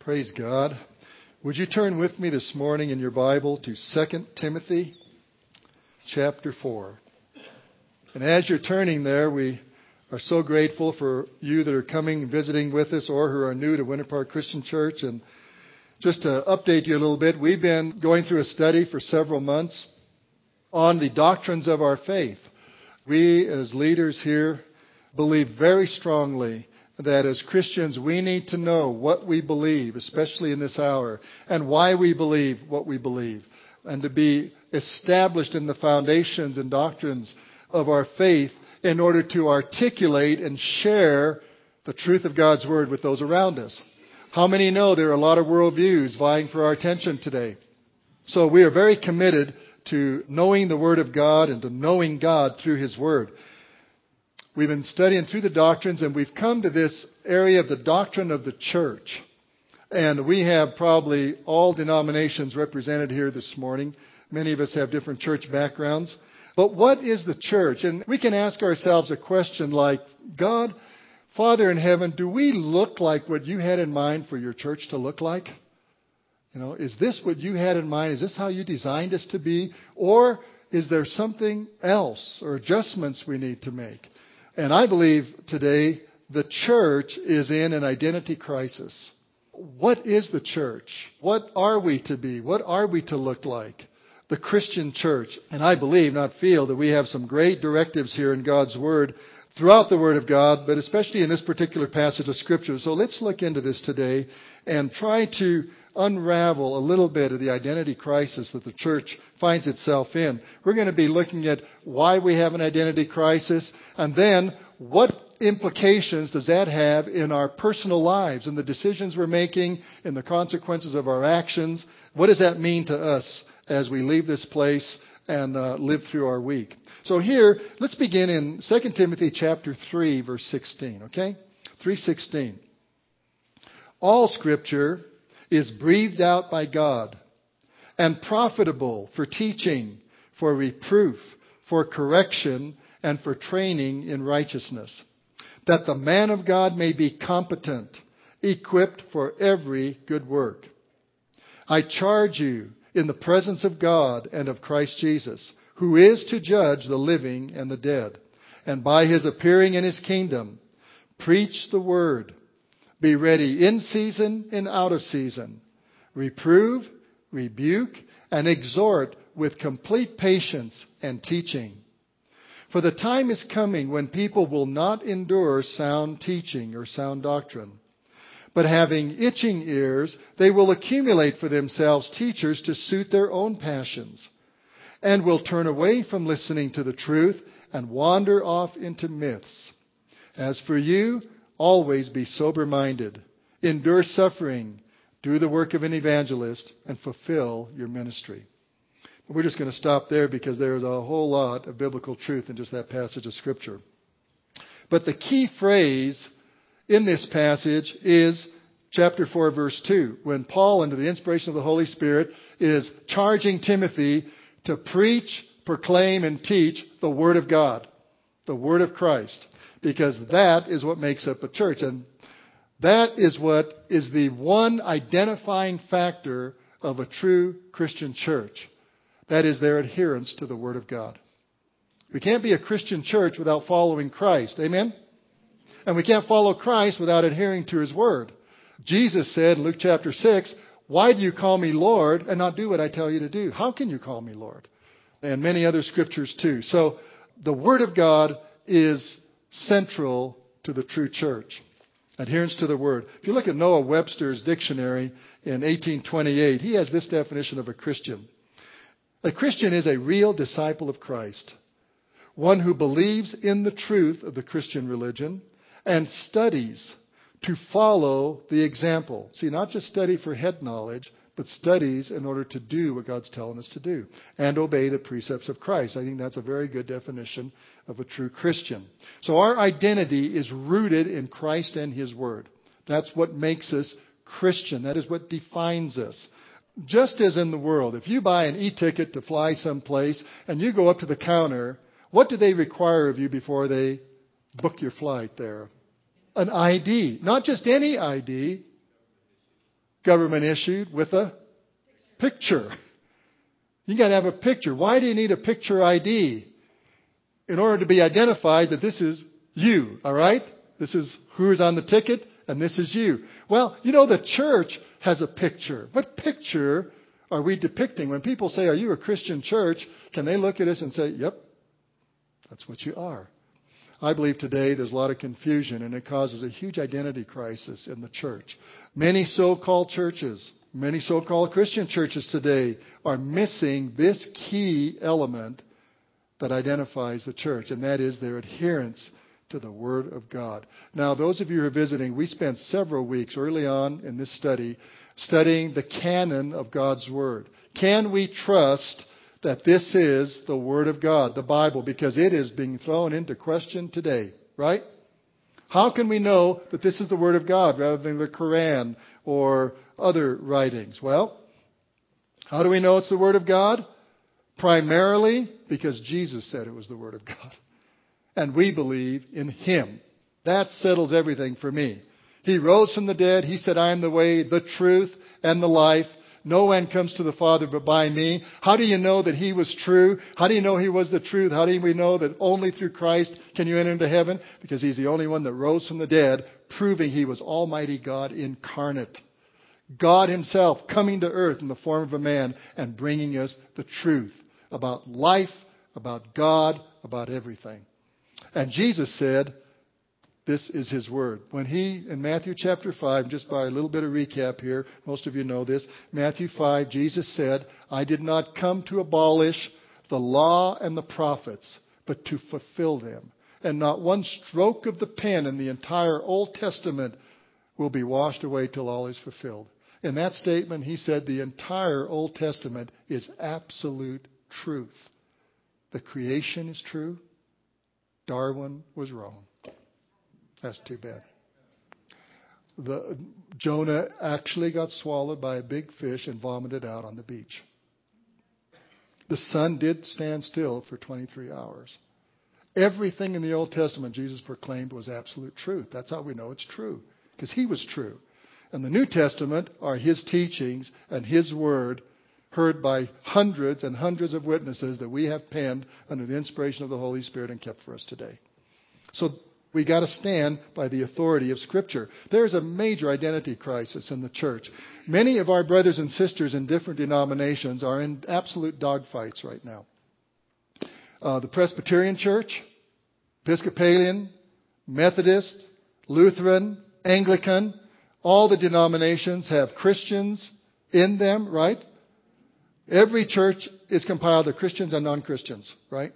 Praise God. Would you turn with me this morning in your Bible to 2 Timothy chapter 4. And as you're turning there, we are so grateful for you that are coming and visiting with us or who are new to Winter Park Christian Church. And just to update you a little bit, we've been going through a study for several months on the doctrines of our faith. We as leaders here believe very strongly that as Christians we need to know what we believe, especially in this hour, and why we believe what we believe, and to be established in the foundations and doctrines of our faith in order to articulate and share the truth of God's Word with those around us. How many know there are a lot of worldviews vying for our attention today? So we are very committed to knowing the Word of God and to knowing God through His Word. We've been studying through the doctrines, and we've come to this area of the doctrine of the church. And we have probably all denominations represented here this morning. Many of us have different church backgrounds. But what is the church? And we can ask ourselves a question like, God, Father in heaven, do we look like what you had in mind for your church to look like? You know, is this what you had in mind? Is this how you designed us to be? Or is there something else or adjustments we need to make? And I believe today the church is in an identity crisis. What is the church? What are we to be? What are we to look like? The Christian church. And I believe, not feel, that we have some great directives here in God's Word, throughout the Word of God, but especially in this particular passage of Scripture. So let's look into this today and try to unravel a little bit of the identity crisis that the church finds itself in. We're going to be looking at why we have an identity crisis, and then what implications does that have in our personal lives, in the decisions we're making, in the consequences of our actions. What does that mean to us as we leave this place and live through our week? So here, let's begin in 2 Timothy chapter 3, verse 16, okay? 3:16. All Scripture is breathed out by God and profitable for teaching, for reproof, for correction, and for training in righteousness, that the man of God may be competent, equipped for every good work. I charge you in the presence of God and of Christ Jesus, who is to judge the living and the dead, and by His appearing in His kingdom, preach the word. Be ready in season and out of season. Reprove, rebuke, and exhort with complete patience and teaching. For the time is coming when people will not endure sound teaching or sound doctrine, but having itching ears, they will accumulate for themselves teachers to suit their own passions, and will turn away from listening to the truth and wander off into myths. As for you, always be sober-minded, endure suffering, do the work of an evangelist, and fulfill your ministry. We're just going to stop there because there's a whole lot of biblical truth in just that passage of Scripture. But the key phrase in this passage is chapter 4, verse 2, when Paul, under the inspiration of the Holy Spirit, is charging Timothy to preach, proclaim, and teach the Word of God, the Word of Christ. Because that is what makes up a church. And that is what is the one identifying factor of a true Christian church. That is their adherence to the Word of God. We can't be a Christian church without following Christ. Amen? And we can't follow Christ without adhering to His Word. Jesus said in Luke chapter 6, "Why do you call me Lord and not do what I tell you to do? How can you call me Lord?" And many other scriptures too. So the Word of God is central to the true church. Adherence to the Word. If you look at Noah Webster's dictionary in 1828, he has this definition of a Christian. A Christian is a real disciple of Christ, one who believes in the truth of the Christian religion and studies to follow the example. See, not just study for head knowledge, but studies in order to do what God's telling us to do and obey the precepts of Christ. I think that's a very good definition of a true Christian. So our identity is rooted in Christ and His Word. That's what makes us Christian. That is what defines us. Just as in the world, if you buy an e-ticket to fly someplace and you go up to the counter, what do they require of you before they book your flight there? An ID. Not just any ID. government issued with a picture. You got to have a picture. Why do you need a picture ID? In order to be identified that this is you, all right? This is who's on the ticket, and this is you. Well, you know, the church has a picture. What picture are we depicting? When people say, are you a Christian church? Can they look at us and say, yep, that's what you are. I believe today there's a lot of confusion, and it causes a huge identity crisis in the church. Many so-called churches, many so-called Christian churches today are missing this key element that identifies the church, and that is their adherence to the Word of God. Now, those of you who are visiting, we spent several weeks early on in this study studying the canon of God's Word. Can we trust that this is the Word of God, the Bible, because it is being thrown into question today, right? How can we know that this is the Word of God rather than the Quran or other writings? Well, how do we know it's the Word of God? Primarily because Jesus said it was the Word of God. And we believe in Him. That settles everything for me. He rose from the dead. He said, I am the way, the truth, and the life. No one comes to the Father but by me. How do you know that He was true? How do you know He was the truth? How do we know that only through Christ can you enter into heaven? Because He's the only one that rose from the dead, proving He was Almighty God incarnate. God Himself coming to earth in the form of a man and bringing us the truth about life, about God, about everything. And Jesus said, this is His Word. When He, in Matthew chapter 5, just by a little bit of recap here, most of you know this, Matthew 5, Jesus said, I did not come to abolish the law and the prophets, but to fulfill them. And not one stroke of the pen in the entire Old Testament will be washed away till all is fulfilled. In that statement, He said the entire Old Testament is absolute truth. The creation is true. Darwin was wrong. That's too bad. Jonah actually got swallowed by a big fish and vomited out on the beach. The sun did stand still for 23 hours. Everything in the Old Testament Jesus proclaimed was absolute truth. That's how we know it's true, because He was true. And the New Testament are His teachings and His Word, heard by hundreds and hundreds of witnesses that we have penned under the inspiration of the Holy Spirit and kept for us today. So we got to stand by the authority of Scripture. There's a major identity crisis in the church. Many of our brothers and sisters in different denominations are in absolute dogfights right now. The Presbyterian Church, Episcopalian, Methodist, Lutheran, Anglican, all the denominations have Christians in them, right? Every church is compiled of Christians and non-Christians, right?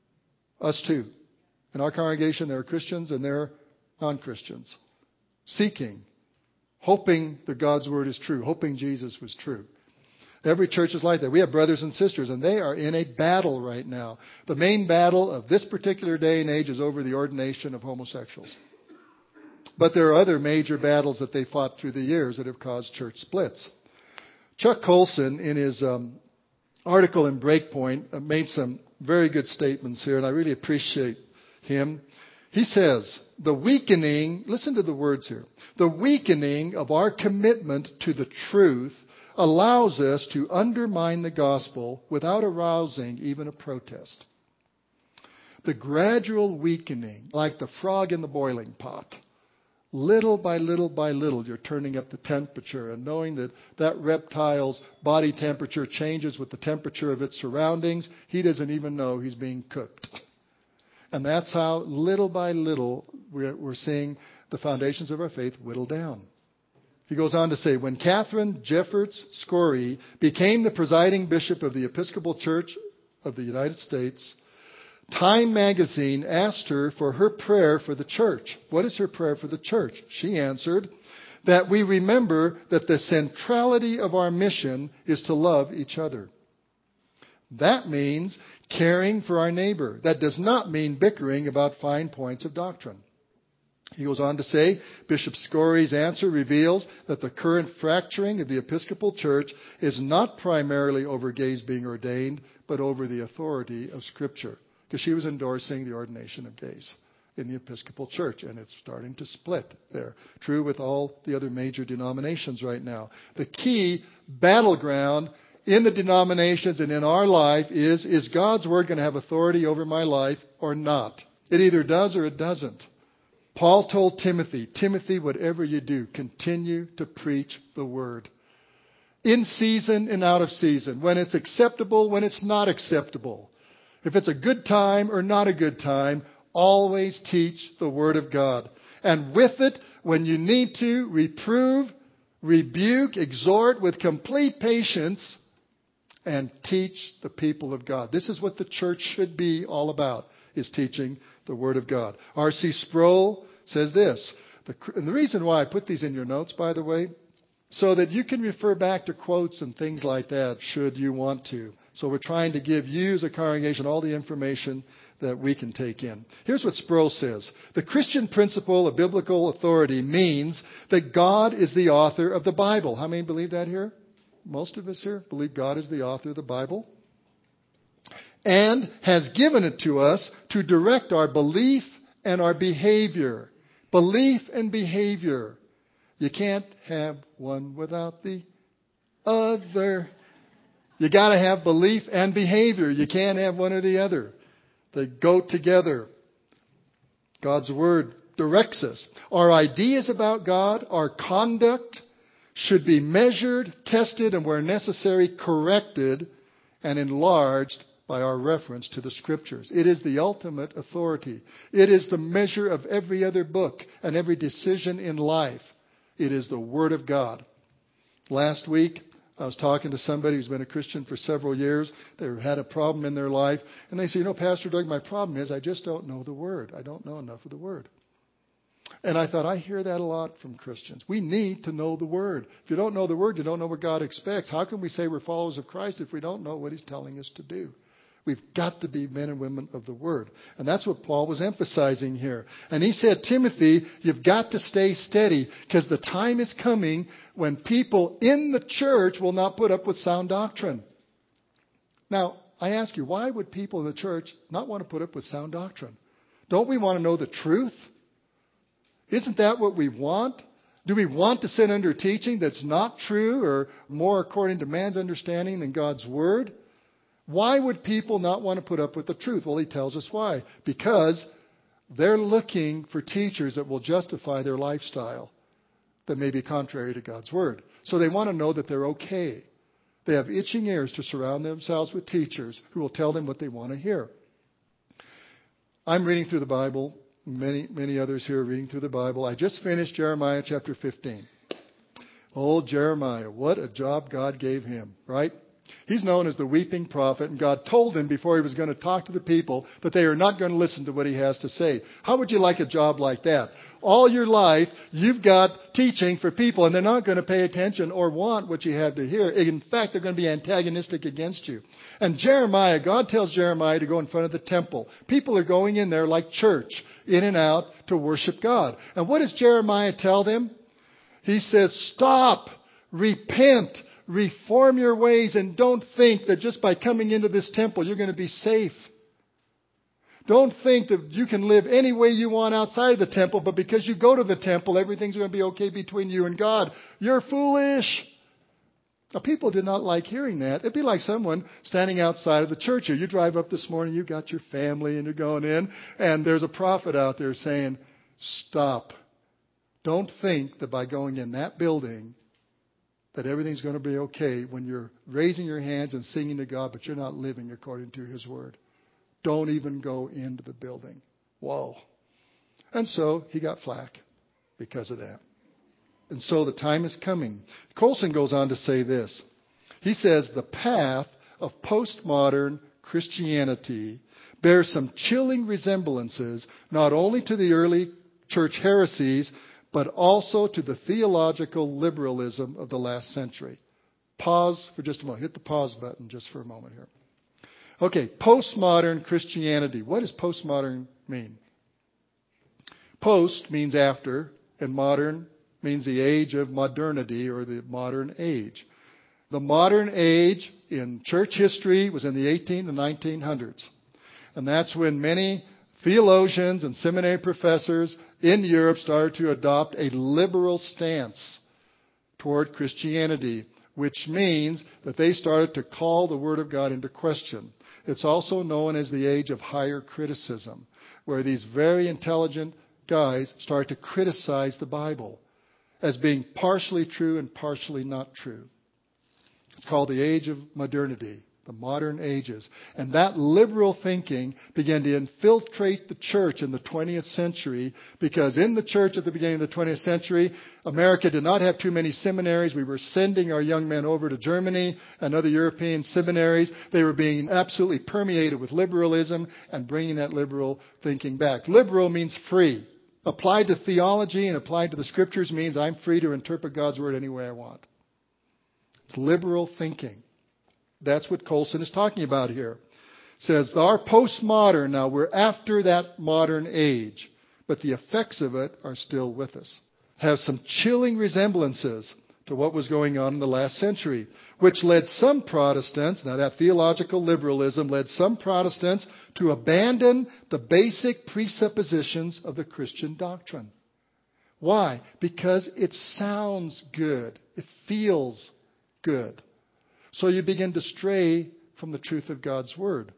Us too. In our congregation, there are Christians and there are non-Christians. Seeking, hoping that God's Word is true, hoping Jesus was true. Every church is like that. We have brothers and sisters, and they are in a battle right now. The main battle of this particular day and age is over the ordination of homosexuals. But there are other major battles that they fought through the years that have caused church splits. Chuck Colson, in his article in Breakpoint, made some very good statements here, and I really appreciate him. He says, the weakening, listen to the words here, the weakening of our commitment to the truth allows us to undermine the gospel without arousing even a protest. The gradual weakening, like the frog in the boiling pot, little by little, you're turning up the temperature, and knowing that that reptile's body temperature changes with the temperature of its surroundings, he doesn't even know he's being cooked. And that's how, little by little, we're seeing the foundations of our faith whittle down. He goes on to say, when Catherine Jefferts Schori became the presiding bishop of the Episcopal Church of the United States, Time magazine asked her for her prayer for the church. What is her prayer for the church? She answered, that we remember that the centrality of our mission is to love each other. That means caring for our neighbor. That does not mean bickering about fine points of doctrine. He goes on to say, Bishop Schori's answer reveals that the current fracturing of the Episcopal Church is not primarily over gays being ordained, but over the authority of Scripture. Because she was endorsing the ordination of gays. in the Episcopal Church, and it's starting to split there. True with all the other major denominations right now. The key battleground in the denominations and in our life is God's Word going to have authority over my life or not? It either does or it doesn't. Paul told Timothy, whatever you do, continue to preach the Word. In season and out of season. When it's acceptable, when it's not acceptable. If it's a good time or not a good time, always teach the Word of God. And with it, when you need to, reprove, rebuke, exhort with complete patience, and teach the people of God. This is what the church should be all about, is teaching the Word of God. R.C. Sproul says this, and the reason why I put these in your notes, by the way, so that you can refer back to quotes and things like that should you want to. So we're trying to give you as a congregation all the information that we can take in. Here's what Sproul says. The Christian principle of biblical authority means that God is the author of the Bible. How many believe that here? Most of us here believe God is the author of the Bible. And has given it to us to direct our belief and our behavior. Belief and behavior. You can't have one without the other. You got to have belief and behavior. You can't have one or the other. They go together. God's Word directs us. Our ideas about God, our conduct, should be measured, tested, and where necessary, corrected and enlarged by our reference to the Scriptures. It is the ultimate authority. It is the measure of every other book and every decision in life. It is the Word of God. Last week, I was talking to somebody who's been a Christian for several years. They had a problem in their life. And they said, Pastor Doug, my problem is I just don't know the Word. I don't know enough of the Word. And I thought, I hear that a lot from Christians. We need to know the Word. If you don't know the Word, you don't know what God expects. How can we say we're followers of Christ if we don't know what He's telling us to do? We've got to be men and women of the Word. And that's what Paul was emphasizing here. And he said, Timothy, you've got to stay steady because the time is coming when people in the church will not put up with sound doctrine. Now, I ask you, why would people in the church not want to put up with sound doctrine? Don't we want to know the truth? Isn't that what we want? Do we want to sit under teaching that's not true or more according to man's understanding than God's Word? Why would people not want to put up with the truth? Well, he tells us why. Because they're looking for teachers that will justify their lifestyle that may be contrary to God's Word. So they want to know that they're okay. They have itching ears to surround themselves with teachers who will tell them what they want to hear. I'm reading through the Bible. Many others here are reading through the Bible. I just finished Jeremiah chapter 15. Oh, Jeremiah, what a job God gave him, right? He's known as the weeping prophet, and God told him before he was going to talk to the people that they are not going to listen to what he has to say. How would you like a job like that? All your life, you've got teaching for people, and they're not going to pay attention or want what you have to hear. In fact, they're going to be antagonistic against you. And Jeremiah, God tells Jeremiah to go in front of the temple. People are going in there like church, in and out, to worship God. And what does Jeremiah tell them? He says, stop, repent, reform your ways, and don't think that just by coming into this temple you're going to be safe. Don't think that you can live any way you want outside of the temple, but because you go to the temple, everything's going to be okay between you and God. You're foolish. Now, people did not like hearing that. It'd be like someone standing outside of the church here. You drive up this morning, you've got your family, and you're going in, and there's a prophet out there saying, stop. Don't think that by going in that building that everything's going to be okay when you're raising your hands and singing to God, but you're not living according to His Word. Don't even go into the building. Whoa. And so he got flack because of that. And so the time is coming. Colson goes on to say this. He says, the path of postmodern Christianity bears some chilling resemblances not only to the early church heresies, but also to the theological liberalism of the last century. Pause for just a moment. Hit the pause button just for a moment here. Okay, postmodern Christianity. What does postmodern mean? Post means after, and modern means the age of modernity or the modern age. The modern age in church history was in the 18 to 1900s. And that's when many theologians and seminary professors in Europe started to adopt a liberal stance toward Christianity, which means that they started to call the Word of God into question. It's also known as the age of higher criticism, where these very intelligent guys start to criticize the Bible as being partially true and partially not true. It's called the age of modernity, the modern ages. And that liberal thinking began to infiltrate the church in the 20th century, because in the church at the beginning of the 20th century, America did not have too many seminaries. We were sending our young men over to Germany and other European seminaries. They were being absolutely permeated with liberalism and bringing that liberal thinking back. Liberal means free. Applied to theology and applied to the Scriptures means I'm free to interpret God's Word any way I want. It's liberal thinking. That's what Colson is talking about here. It says, our postmodern, now we're after that modern age, but the effects of it are still with us. Have some chilling resemblances to what was going on in the last century, which led some Protestants, now that theological liberalism led some Protestants to abandon the basic presuppositions of the Christian doctrine. Why? Because it sounds good. It feels good. So you begin to stray from the truth of God's Word.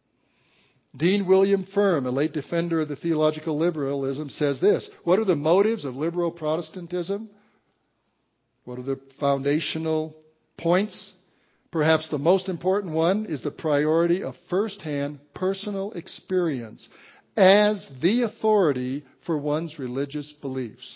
Dean William Firm, a late defender of the theological liberalism, says this: what are the motives of liberal Protestantism? What are the foundational points? Perhaps the most important one is the priority of first-hand personal experience as the authority for one's religious beliefs.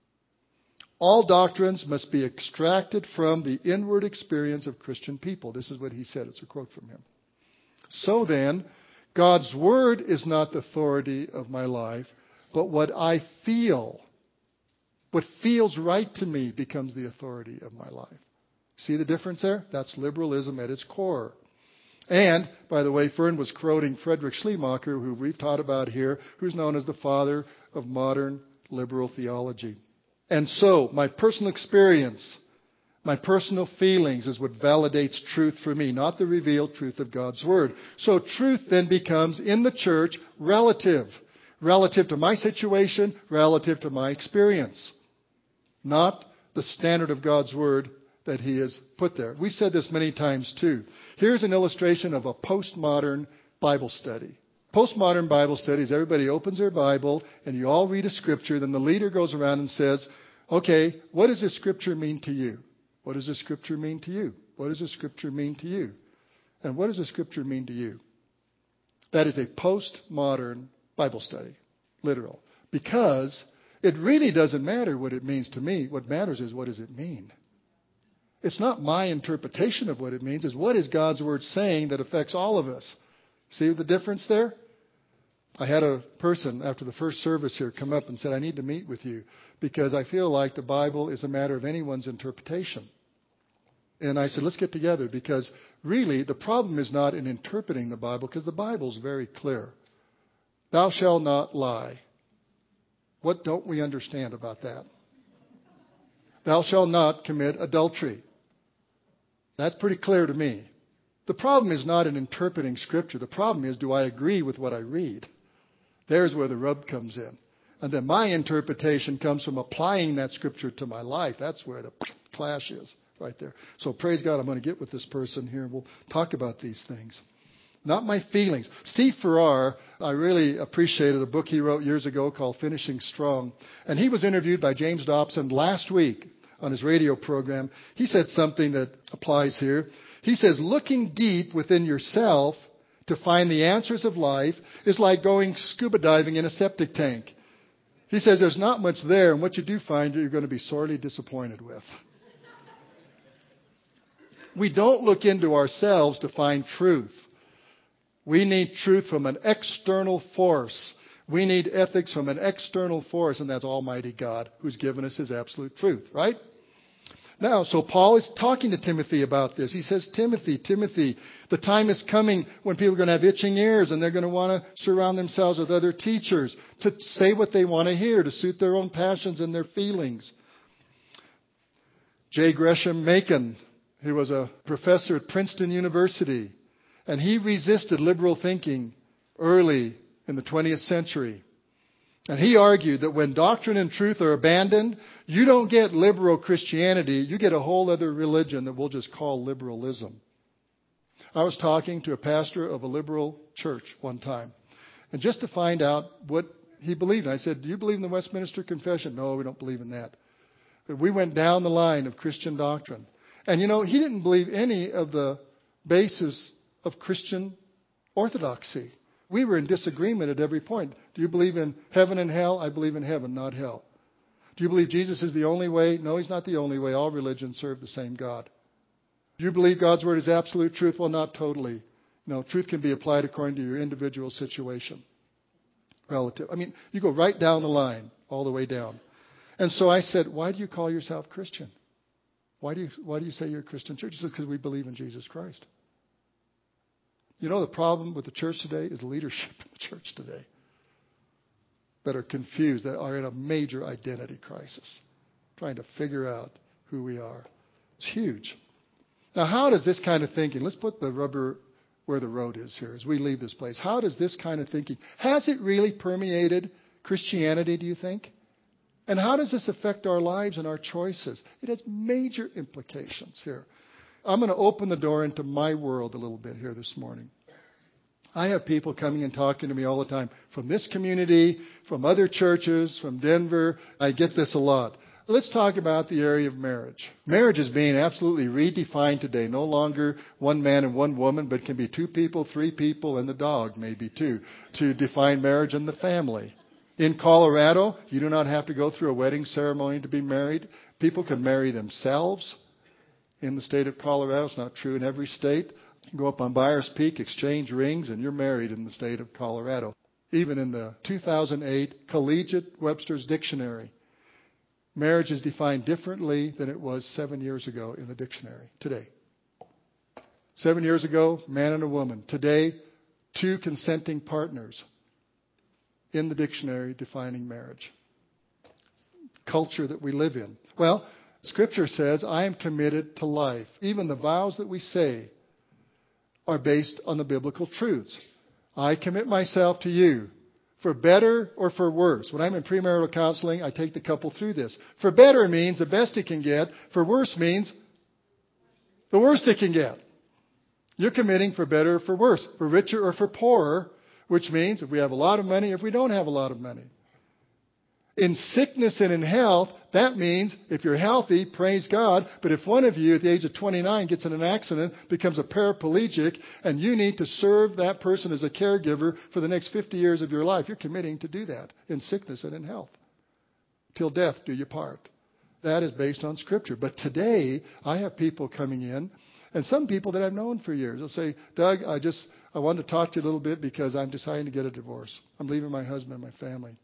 All doctrines must be extracted from the inward experience of Christian people. This is what he said. It's a quote from him. So then, God's Word is not the authority of my life, but what I feel. What feels right to me becomes the authority of my life. See the difference there? That's liberalism at its core. And, by the way, Fern was quoting Friedrich Schleiermacher, who we've taught about here, who's known as the father of modern liberal theology. And so, my personal experience, my personal feelings is what validates truth for me, not the revealed truth of God's Word. So truth then becomes, in the church, relative. Relative to my situation, relative to my experience. Not the standard of God's Word that He has put there. We've said this many times too. Here's an illustration of a postmodern Bible study. Postmodern Bible studies, everybody opens their Bible and you all read a scripture. Then the leader goes around and says, okay, what does this scripture mean to you? What does this scripture mean to you? What does this scripture mean to you? And what does this scripture mean to you? That is a postmodern Bible study. Literal. Because it really doesn't matter what it means to me. What matters is, what does it mean? It's not my interpretation of what it means. It's what is God's Word saying that affects all of us. See the difference there? I had a person after the first service here come up and said, I need to meet with you because I feel like the Bible is a matter of anyone's interpretation. And I said, let's get together, because really the problem is not in interpreting the Bible, because the Bible is very clear. Thou shalt not lie. What don't we understand about that? Thou shalt not commit adultery. That's pretty clear to me. The problem is not in interpreting Scripture. The problem is, do I agree with what I read? There's where the rub comes in. And then my interpretation comes from applying that Scripture to my life. That's where the clash is, right there. So praise God, I'm going to get with this person here and we'll talk about these things. Not my feelings. Steve Farrar, I really appreciated a book he wrote years ago called Finishing Strong. And he was interviewed by James Dobson last week on his radio program. He said something that applies here. He says, looking deep within yourself to find the answers of life is like going scuba diving in a septic tank. He says there's not much there, and what you do find you're going to be sorely disappointed with. We don't look into ourselves to find truth. We need truth from an external force. We need ethics from an external force, and that's Almighty God, who's given us His absolute truth, right? Now, so Paul is talking to Timothy about this. He says, Timothy, the time is coming when people are going to have itching ears and they're going to want to surround themselves with other teachers to say what they want to hear, to suit their own passions and their feelings. J. Gresham Machen, who was a professor at Princeton University, and he resisted liberal thinking early in the 20th century. And he argued that when doctrine and truth are abandoned, you don't get liberal Christianity, you get a whole other religion that we'll just call liberalism. I was talking to a pastor of a liberal church one time, and just to find out what he believed, I said, do you believe in the Westminster Confession? No, we don't believe in that. But we went down the line of Christian doctrine. And he didn't believe any of the basis of Christian orthodoxy. We were in disagreement at every point. Do you believe in heaven and hell? I believe in heaven, not hell. Do you believe Jesus is the only way? No, he's not the only way. All religions serve the same God. Do you believe God's word is absolute truth? Well, not totally. No, truth can be applied according to your individual situation. Relative. You go right down the line, all the way down. And so I said, why do you call yourself Christian? Why do you say you're a Christian church? He says, because we believe in Jesus Christ. The problem with the church today is leadership in the church today that are confused, that are in a major identity crisis, trying to figure out who we are. It's huge. Now, how does this kind of thinking, let's put the rubber where the road is here as we leave this place. How does this kind of thinking, has it really permeated Christianity, do you think? And how does this affect our lives and our choices? It has major implications here. I'm going to open the door into my world a little bit here this morning. I have people coming and talking to me all the time from this community, from other churches, from Denver. I get this a lot. Let's talk about the area of marriage. Marriage is being absolutely redefined today. No longer one man and one woman, but can be two people, three people, and the dog, maybe too, to define marriage and the family. In Colorado, you do not have to go through a wedding ceremony to be married. People can marry themselves. In the state of Colorado, it's not true in every state. You can go up on Byers Peak, exchange rings, and you're married in the state of Colorado. Even in the 2008 Collegiate Webster's Dictionary, marriage is defined differently than it was 7 years ago in the dictionary today. 7 years ago, man and a woman. Today, two consenting partners in the dictionary defining marriage. Culture that we live in. Well, Scripture says, I am committed to life. Even the vows that we say are based on the biblical truths. I commit myself to you for better or for worse. When I'm in premarital counseling, I take the couple through this. For better means the best it can get. For worse means the worst it can get. You're committing for better or for worse. For richer or for poorer, which means if we have a lot of money, if we don't have a lot of money. In sickness and in health, that means if you're healthy, praise God. But if one of you at the age of 29 gets in an accident, becomes a paraplegic, and you need to serve that person as a caregiver for the next 50 years of your life, you're committing to do that in sickness and in health. Till death do you part. That is based on Scripture. But today, I have people coming in, and some people that I've known for years. They'll say, Doug, I wanted to talk to you a little bit because I'm deciding to get a divorce. I'm leaving my husband and my family.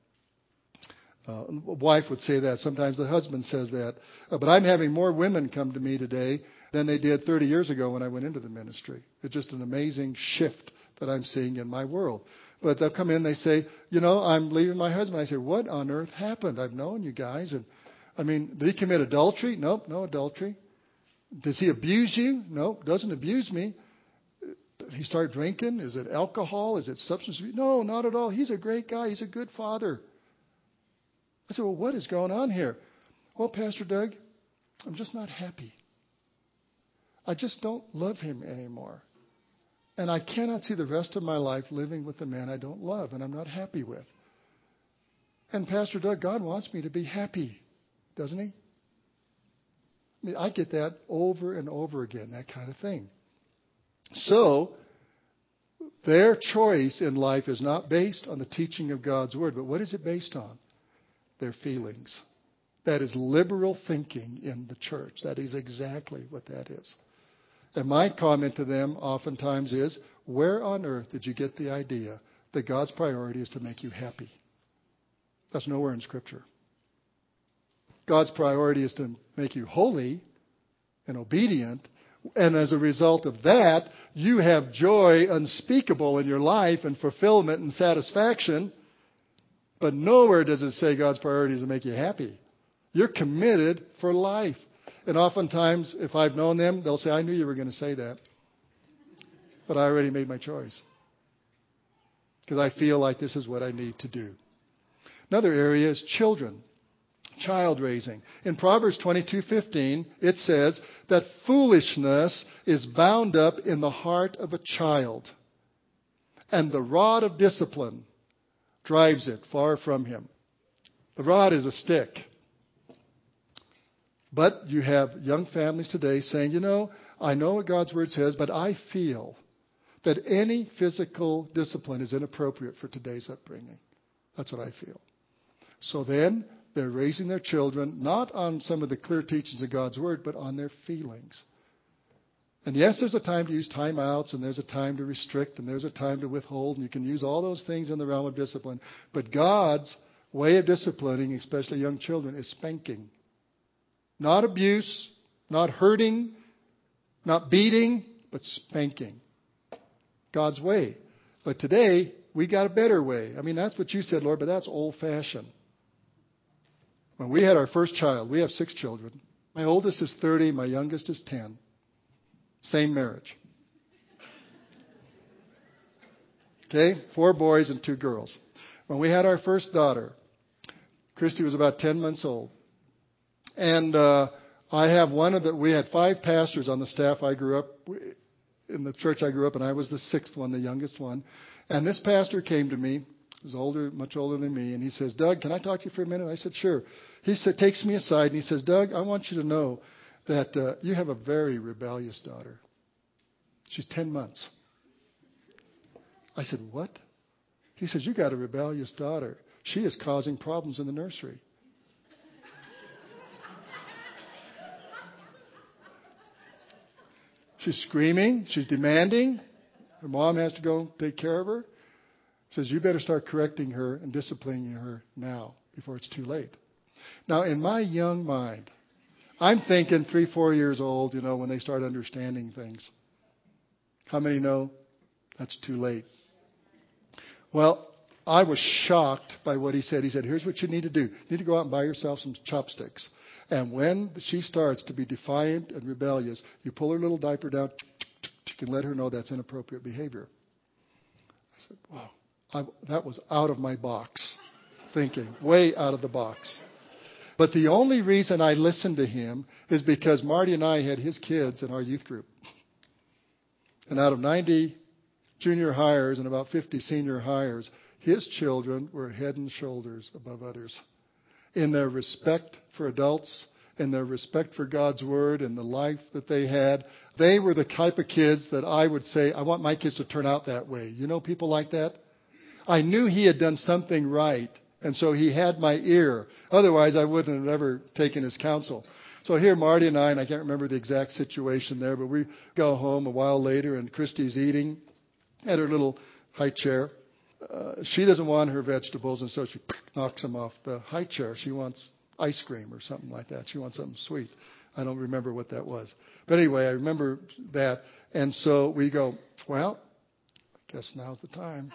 A wife would say that. Sometimes the husband says that. But I'm having more women come to me today than they did 30 years ago when I went into the ministry. It's just an amazing shift that I'm seeing in my world. But they'll come in, they say, I'm leaving my husband. I say, what on earth happened? I've known you guys. And did he commit adultery? Nope, no adultery. Does he abuse you? Nope, doesn't abuse me. Did he start drinking? Is it alcohol? Is it substance abuse? No, not at all. He's a great guy. He's a good father. I said, well, what is going on here? Well, Pastor Doug, I'm just not happy. I just don't love him anymore. And I cannot see the rest of my life living with a man I don't love and I'm not happy with. And Pastor Doug, God wants me to be happy, doesn't he? I get that over and over again, that kind of thing. So, their choice in life is not based on the teaching of God's Word, but what is it based on? Their feelings. That is liberal thinking in the church. That is exactly what that is. And my comment to them oftentimes is, where on earth did you get the idea that God's priority is to make you happy? That's nowhere in Scripture. God's priority is to make you holy and obedient. And as a result of that, you have joy unspeakable in your life and fulfillment and satisfaction. But nowhere does it say God's priority is to make you happy. You're committed for life. And oftentimes, if I've known them, they'll say, I knew you were going to say that. But I already made my choice. because I feel like this is what I need to do. Another area is children, child raising. In Proverbs 22:15, it says that foolishness is bound up in the heart of a child, and the rod of discipline drives it far from him. The rod is a stick. But you have young families today saying, I know what God's Word says, but I feel that any physical discipline is inappropriate for today's upbringing. That's what I feel. So then they're raising their children not on some of the clear teachings of God's Word, but on their feelings. And yes, there's a time to use timeouts, and there's a time to restrict, and there's a time to withhold, and you can use all those things in the realm of discipline. But God's way of disciplining, especially young children, is spanking. Not abuse, not hurting, not beating, but spanking. God's way. But today, we got a better way. I mean, that's what you said, Lord, but that's old-fashioned. When we had our first child, we have 6 children. My oldest is 30, my youngest is 10. Same marriage. Okay? 4 boys and 2 girls. When we had our first daughter, Christy was about 10 months old. And we had 5 pastors on the staff I grew up, in the church I grew up in. I was the 6th one, the youngest one. And this pastor came to me. He was older, much older than me. And he says, Doug, can I talk to you for a minute? I said, sure. He takes me aside and he says, Doug, I want you to know that you have a very rebellious daughter. She's 10 months. I said, what? He says, you got a rebellious daughter. She is causing problems in the nursery. She's screaming. She's demanding. Her mom has to go take care of her. He says, you better start correcting her and disciplining her now before it's too late. Now, in my young mind, I'm thinking 3, 4 years old, when they start understanding things. How many know that's too late? Well, I was shocked by what he said. He said, here's what you need to do. You need to go out and buy yourself some chopsticks. And when she starts to be defiant and rebellious, you pull her little diaper down. You can let her know that's inappropriate behavior. I said, wow. That was out of my box thinking. Way out of the box. But the only reason I listened to him is because Marty and I had his kids in our youth group. And out of 90 junior hires and about 50 senior hires, his children were head and shoulders above others in their respect for adults, in their respect for God's Word and the life that they had. They were the type of kids that I would say, I want my kids to turn out that way. You know people like that? I knew he had done something right, and so he had my ear. Otherwise, I wouldn't have ever taken his counsel. So here Marty and I can't remember the exact situation there, but we go home a while later, and Christy's eating at her little high chair. She doesn't want her vegetables, and so she knocks them off the high chair. She wants ice cream or something like that. She wants something sweet. I don't remember what that was. But anyway, I remember that. And so we go, well, I guess now's the time.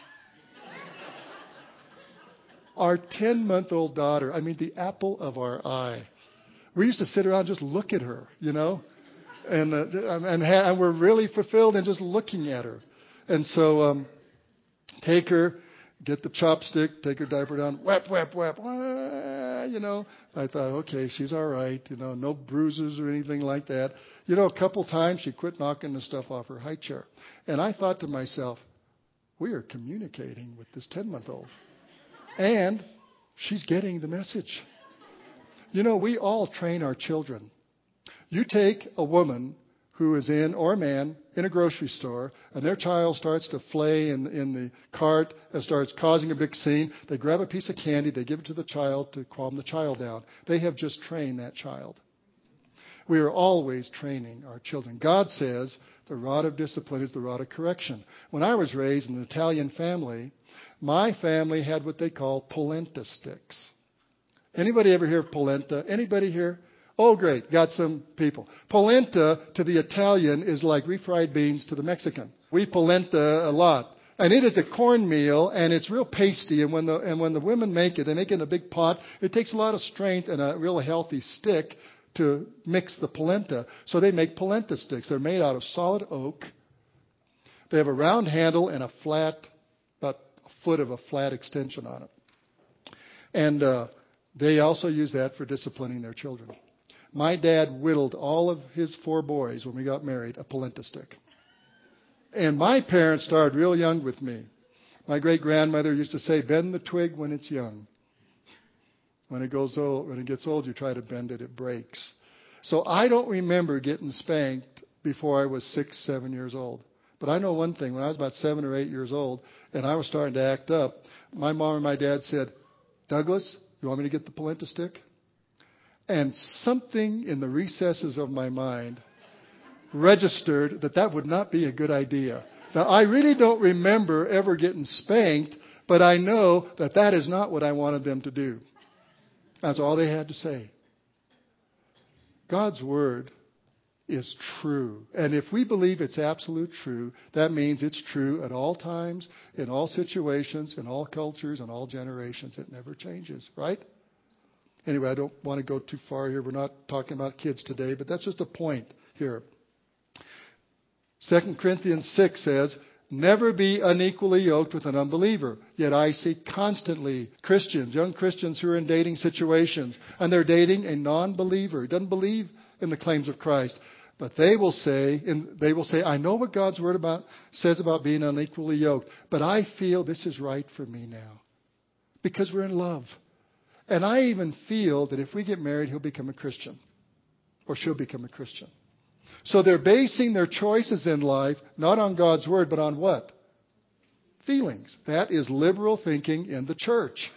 Our 10-month-old daughter, the apple of our eye. We used to sit around and just look at her, and we're really fulfilled in just looking at her. And so take her, get the chopstick, take her diaper down, whap, whap, whap, I thought, okay, she's all right, no bruises or anything like that. A couple times she quit knocking the stuff off her high chair. And I thought to myself, we are communicating with this 10-month-old. And she's getting the message. We all train our children. You take a woman who is or a man in a grocery store, and their child starts to flay in the cart and starts causing a big scene. They grab a piece of candy, they give it to the child to calm the child down. They have just trained that child. We are always training our children. God says the rod of discipline is the rod of correction. When I was raised in an Italian family, my family had what they call polenta sticks. Anybody ever hear of polenta? Anybody here? Oh, great. Got some people. Polenta to the Italian is like refried beans to the Mexican. We eat polenta a lot. And it is a cornmeal, and it's real pasty. And when the women make it, they make it in a big pot. It takes a lot of strength and a real healthy stick to mix the polenta. So they make polenta sticks. They're made out of solid oak. They have a round handle and a flat, about foot of a flat extension on it. And they also use that for disciplining their children. My dad whittled all of his 4 boys, when we got married, a polenta stick. And my parents started real young with me. My great-grandmother used to say, bend the twig when it's young. When it gets old, you try to bend it, it breaks. So I don't remember getting spanked before I was 6, 7 years old. But I know one thing. When I was about 7 or 8 years old and I was starting to act up, my mom and my dad said, Douglas, you want me to get the polenta stick? And something in the recesses of my mind registered that would not be a good idea. Now, I really don't remember ever getting spanked, but I know that is not what I wanted them to do. That's all they had to say. God's Word is true. And if we believe it's absolute true, that means it's true at all times, in all situations, in all cultures, in all generations. It never changes, right? Anyway, I don't want to go too far here. We're not talking about kids today, but that's just a point here. 2 Corinthians 6 says, never be unequally yoked with an unbeliever. Yet I see constantly Christians, young Christians who are in dating situations, and they're dating a non-believer. He doesn't believe in the claims of Christ. But they will say, I know what God's Word says about being unequally yoked, but I feel this is right for me now. Because we're in love. And I even feel that if we get married, he'll become a Christian. Or she'll become a Christian. So they're basing their choices in life not on God's Word, but on what? Feelings. That is liberal thinking in the church.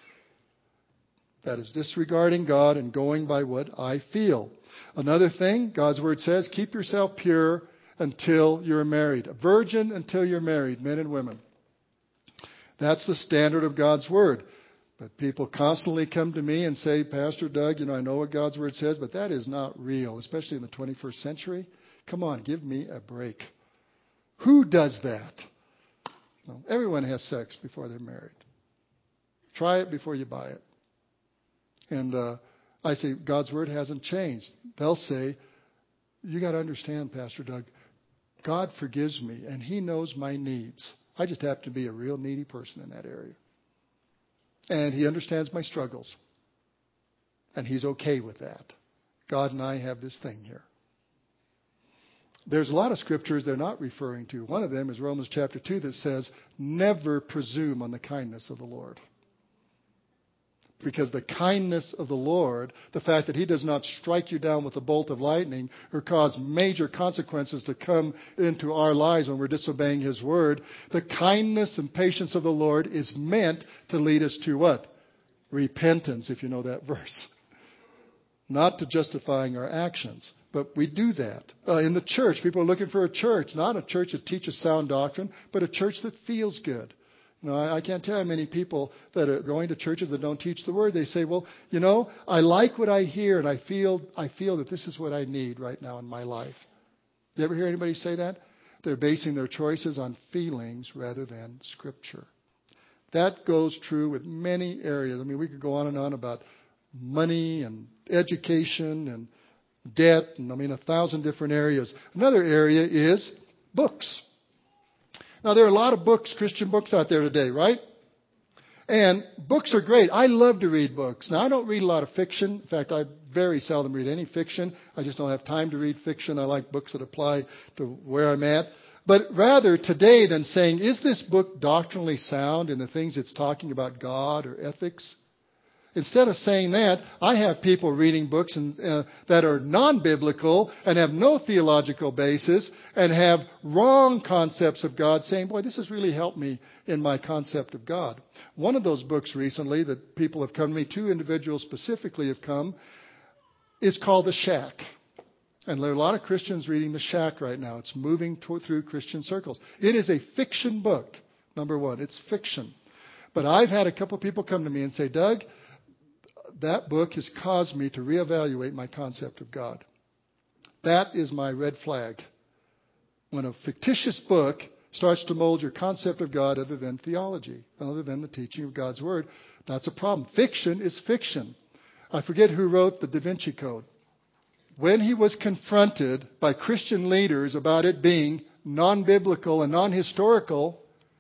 That is disregarding God and going by what I feel. Another thing, God's Word says, keep yourself pure until you're married. A virgin until you're married, men and women. That's the standard of God's Word. But people constantly come to me and say, Pastor Doug, I know what God's Word says, but that is not real, especially in the 21st century. Come on, give me a break. Who does that? No, everyone has sex before they're married. Try it before you buy it. And I say, God's Word hasn't changed. They'll say, you got to understand, Pastor Doug, God forgives me and He knows my needs. I just happen to be a real needy person in that area. And He understands my struggles. And He's okay with that. God and I have this thing here. There's a lot of scriptures they're not referring to. One of them is Romans chapter 2 that says, never presume on the kindness of the Lord. Because the kindness of the Lord, the fact that He does not strike you down with a bolt of lightning or cause major consequences to come into our lives when we're disobeying His Word, the kindness and patience of the Lord is meant to lead us to what? Repentance, if you know that verse. Not to justifying our actions. But we do that. In the church, people are looking for a church. Not a church that teaches sound doctrine, but a church that feels good. I can't tell how many people that are going to churches that don't teach the Word. They say, well, I like what I hear and I feel that this is what I need right now in my life. You ever hear anybody say that? They're basing their choices on feelings rather than Scripture. That goes true with many areas. We could go on and on about money and education and debt and 1,000 different areas. Another area is books. Now, there are a lot of books, Christian books out there today, right? And books are great. I love to read books. Now, I don't read a lot of fiction. In fact, I very seldom read any fiction. I just don't have time to read fiction. I like books that apply to where I'm at. But rather today than saying, is this book doctrinally sound in the things it's talking about God or ethics? Instead of saying that, I have people reading books that are non-biblical and have no theological basis and have wrong concepts of God, saying, boy, this has really helped me in my concept of God. One of those books recently that people have come to me, 2 individuals specifically have come, is called The Shack. And there are a lot of Christians reading The Shack right now. It's moving through Christian circles. It is a fiction book, number one. It's fiction. But I've had a couple of people come to me and say, Doug, that book has caused me to reevaluate my concept of God. That is my red flag. When a fictitious book starts to mold your concept of God other than theology, other than the teaching of God's Word, that's a problem. Fiction is fiction. I forget who wrote the Da Vinci Code. When he was confronted by Christian leaders about it being non-biblical and non-historical,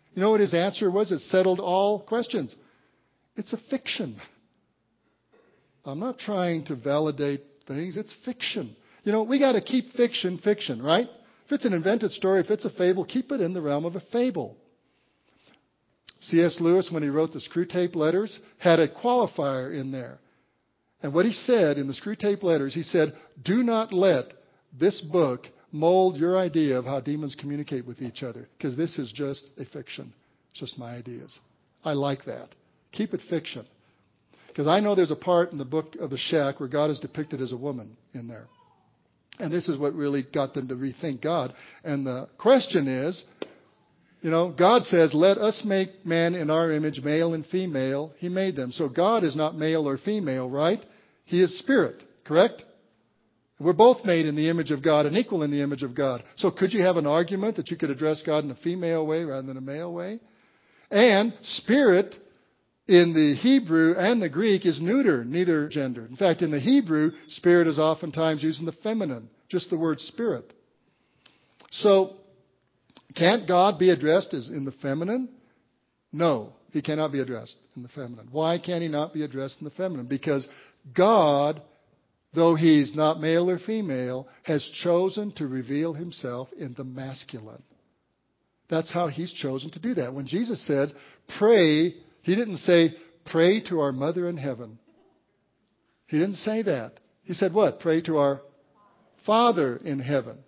You know what his answer was? It settled all questions. It's a fiction. I'm not trying to validate things. It's fiction. You know, we got to keep fiction, right? If it's an invented story, if it's a fable, keep it in the realm of a fable. C.S. Lewis, when he wrote the Screwtape Letters, had a qualifier in there. And what he said in the Screwtape Letters, he said, do not let this book mold your idea of how demons communicate with each other, because this is just a fiction. It's just my ideas. I like that. Keep it fiction. Because I know there's a part in the book of the Shack where God is depicted as a woman in there. And this is what really got them to rethink God. And the question is, you know, God says, let us make man in our image, male and female. He made them. So God is not male or female, right? He is spirit, correct? We're both made in the image of God and equal in the image of God. So could you have an argument that you could address God in a female way rather than a male way? And spirit in the Hebrew and the Greek is neuter, neither gender. In fact, in the Hebrew, spirit is oftentimes used in the feminine, just the word spirit. So, can't God be addressed as in the feminine? No, he cannot be addressed in the feminine. Why can he not be addressed in the feminine? Because God, though he's not male or female, has chosen to reveal himself in the masculine. That's how he's chosen to do that. When Jesus said, pray, he didn't say, pray to our mother in heaven. He didn't say that. He said what? Pray to our Father in heaven.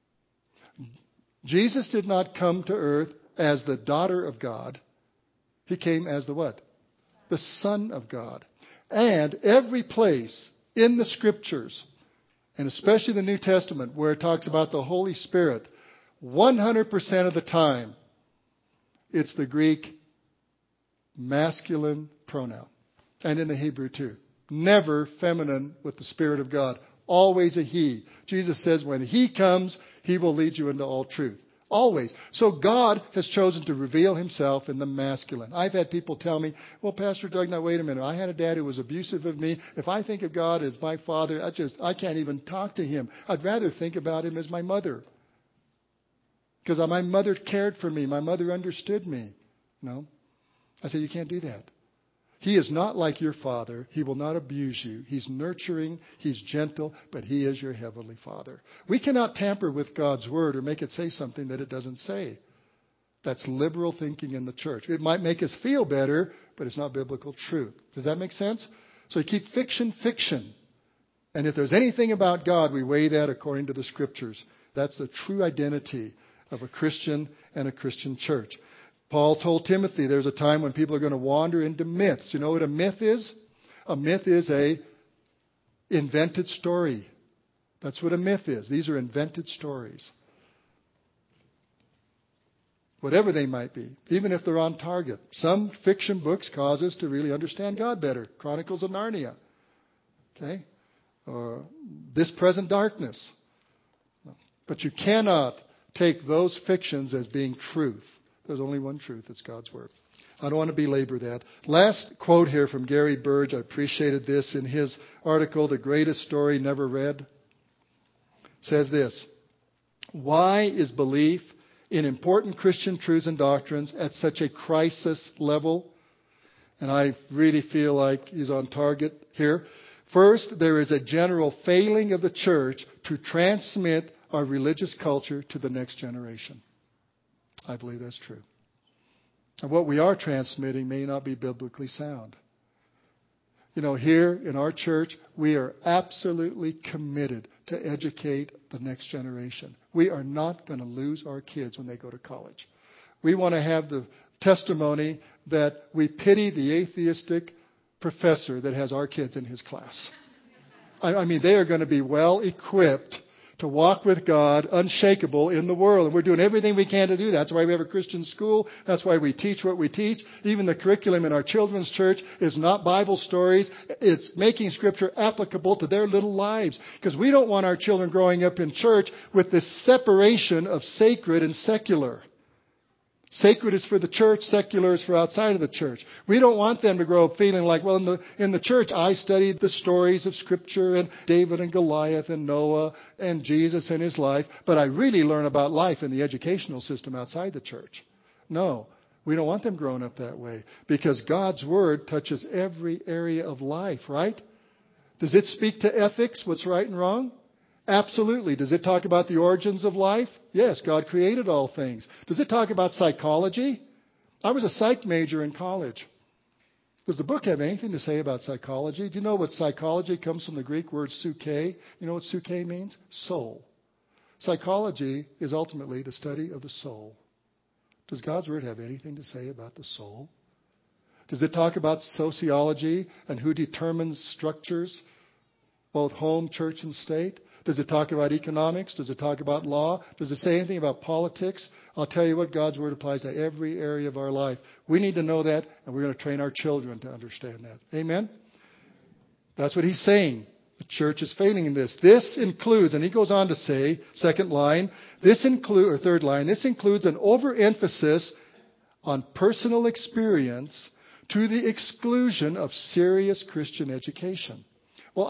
Jesus did not come to earth as the daughter of God. He came as the what? The Son of God. And every place in the Scriptures, and especially the New Testament, where it talks about the Holy Spirit, 100% of the time, it's the Greek masculine pronoun. And in the Hebrew too. Never feminine with the Spirit of God. Always a he. Jesus says when he comes, he will lead you into all truth. Always. So God has chosen to reveal himself in the masculine. I've had people tell me, well, Pastor Doug, now wait a minute. I had a dad who was abusive of me. If I think of God as my father, I can't even talk to him. I'd rather think about him as my mother. Because my mother cared for me. My mother understood me. No. I said, you can't do that. He is not like your father. He will not abuse you. He's nurturing. He's gentle, but he is your heavenly Father. We cannot tamper with God's word or make it say something that it doesn't say. That's liberal thinking in the church. It might make us feel better, but it's not biblical truth. Does that make sense? So you keep fiction, fiction. And if there's anything about God, we weigh that according to the Scriptures. That's the true identity of a Christian and a Christian church. Paul told Timothy there's a time when people are going to wander into myths. You know what a myth is? A myth is a invented story. That's what a myth is. These are invented stories. Whatever they might be, even if they're on target. Some fiction books cause us to really understand God better. Chronicles of Narnia. Okay? Or This Present Darkness. But you cannot take those fictions as being truth. There's only one truth. It's God's Word. I don't want to belabor that. Last quote here from Gary Burge. I appreciated this in his article, The Greatest Story Never Read. Says this: why is belief in important Christian truths and doctrines at such a crisis level? And I really feel like he's on target here. First, there is a general failing of the church to transmit our religious culture to the next generation. I believe that's true. And what we are transmitting may not be biblically sound. You know, here in our church, we are absolutely committed to educate the next generation. We are not going to lose our kids when they go to college. We want to have the testimony that we pity the atheistic professor that has our kids in his class. I mean, they are going to be well equipped to walk with God unshakable in the world. And we're doing everything we can to do that. That's why we have a Christian school. That's why we teach what we teach. Even the curriculum in our children's church is not Bible stories. It's making Scripture applicable to their little lives. Because we don't want our children growing up in church with this separation of sacred and secular. Sacred is for the church, secular is for outside of the church. We don't want them to grow up feeling like, well, in the church, I studied the stories of Scripture and David and Goliath and Noah and Jesus and his life, but I really learn about life in the educational system outside the church. No. We don't want them growing up that way because God's Word touches every area of life, right? Does it speak to ethics, what's right and wrong? Absolutely. Does it talk about the origins of life? Yes, God created all things. Does it talk about psychology? I was a psych major in college. Does the book have anything to say about psychology? Do you know what psychology comes from the Greek word psyche? You know what psyche means? Soul. Psychology is ultimately the study of the soul. Does God's Word have anything to say about the soul? Does it talk about sociology and who determines structures, both home, church, and state? Does it talk about economics? Does it talk about law? Does it say anything about politics? I'll tell you what, God's Word applies to every area of our life. We need to know that, and we're going to train our children to understand that. Amen? That's what he's saying. The church is failing in this. This includes, and he goes on to say, third line, this includes an overemphasis on personal experience to the exclusion of serious Christian education. Well,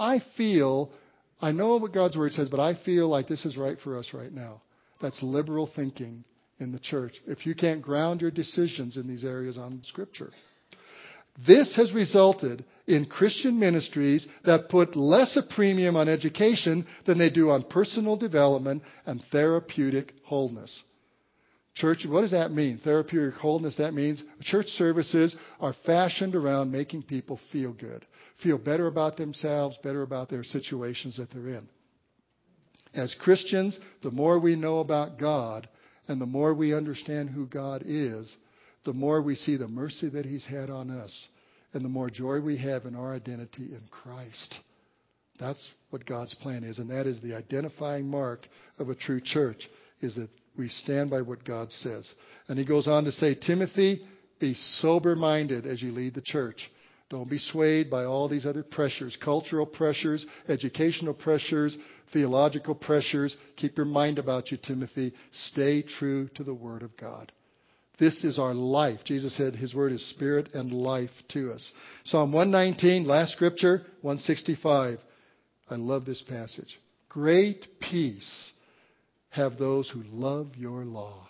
I know what God's Word says, but I feel like this is right for us right now. That's liberal thinking in the church. If you can't ground your decisions in these areas on Scripture. This has resulted in Christian ministries that put less a premium on education than they do on personal development and therapeutic wholeness. Church, what does that mean? Therapeutic wholeness, that means church services are fashioned around making people feel good, feel better about themselves, better about their situations that they're in. As Christians, the more we know about God and the more we understand who God is, the more we see the mercy that He's had on us and the more joy we have in our identity in Christ. That's what God's plan is, and that is the identifying mark of a true church, is that we stand by what God says. And he goes on to say, Timothy, be sober-minded as you lead the church. Don't be swayed by all these other pressures, cultural pressures, educational pressures, theological pressures. Keep your mind about you, Timothy. Stay true to the Word of God. This is our life. Jesus said His Word is spirit and life to us. Psalm 119, last scripture, 165. I love this passage. Great peace have those who love your law.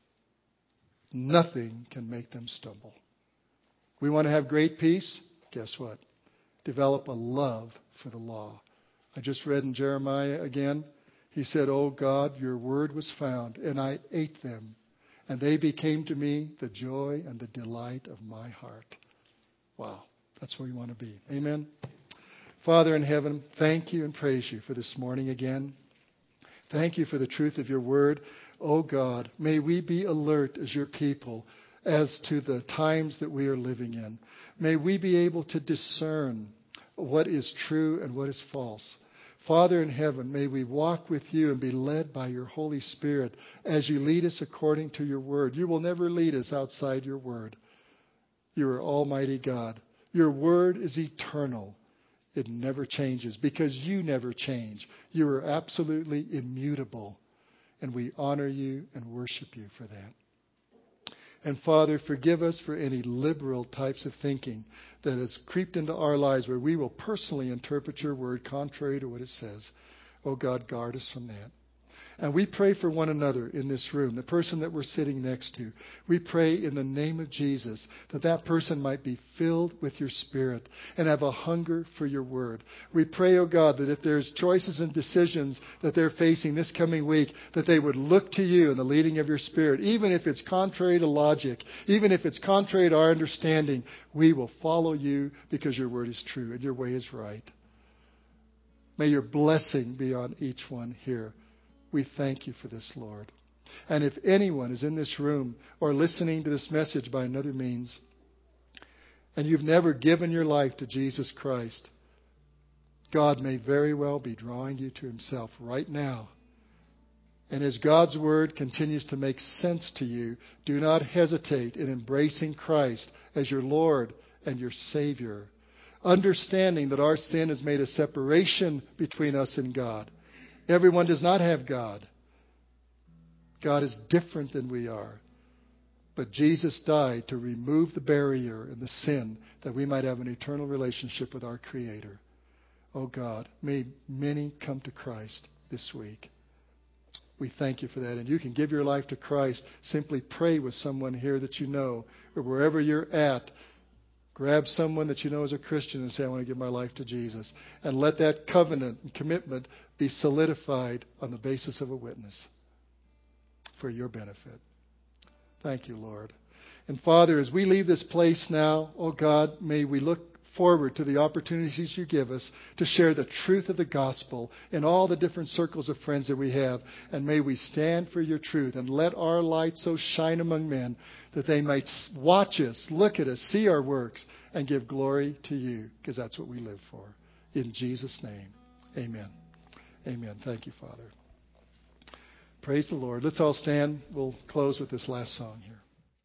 Nothing can make them stumble. We want to have great peace? Guess what? Develop a love for the law. I just read in Jeremiah again. He said, "Oh God, your word was found, and I ate them, and they became to me the joy and the delight of my heart." Wow, that's where we want to be. Amen. Father in heaven, thank you and praise you for this morning again. Thank you for the truth of your word. Oh God, may we be alert as your people as to the times that we are living in. May we be able to discern what is true and what is false. Father in heaven, may we walk with you and be led by your Holy Spirit as you lead us according to your word. You will never lead us outside your word. You are Almighty God. Your word is eternal. It never changes because you never change. You are absolutely immutable. And we honor you and worship you for that. And Father, forgive us for any liberal types of thinking that has creeped into our lives where we will personally interpret your word contrary to what it says. Oh God, guard us from that. And we pray for one another in this room, the person that we're sitting next to. We pray in the name of Jesus that that person might be filled with your Spirit and have a hunger for your word. We pray, oh God, that if there's choices and decisions that they're facing this coming week, that they would look to you in the leading of your Spirit. Even if it's contrary to logic, even if it's contrary to our understanding, we will follow you because your word is true and your way is right. May your blessing be on each one here. We thank you for this, Lord. And if anyone is in this room or listening to this message by another means, and you've never given your life to Jesus Christ, God may very well be drawing you to Himself right now. And as God's Word continues to make sense to you, do not hesitate in embracing Christ as your Lord and your Savior, understanding that our sin has made a separation between us and God. Everyone does not have God. God is different than we are. But Jesus died to remove the barrier and the sin that we might have an eternal relationship with our Creator. Oh God, may many come to Christ this week. We thank you for that. And you can give your life to Christ. Simply pray with someone here that you know, or wherever you're at. Grab someone that you know is a Christian and say, I want to give my life to Jesus. And let that covenant and commitment be solidified on the basis of a witness for your benefit. Thank you, Lord. And Father, as we leave this place now, oh God, may we look forward to the opportunities you give us to share the truth of the gospel in all the different circles of friends that we have. And may we stand for your truth and let our light so shine among men that they might watch us, look at us, see our works, and give glory to you, because that's what we live for. In Jesus' name, amen. Amen. Thank you, Father. Praise the Lord. Let's all stand. We'll close with this last song here.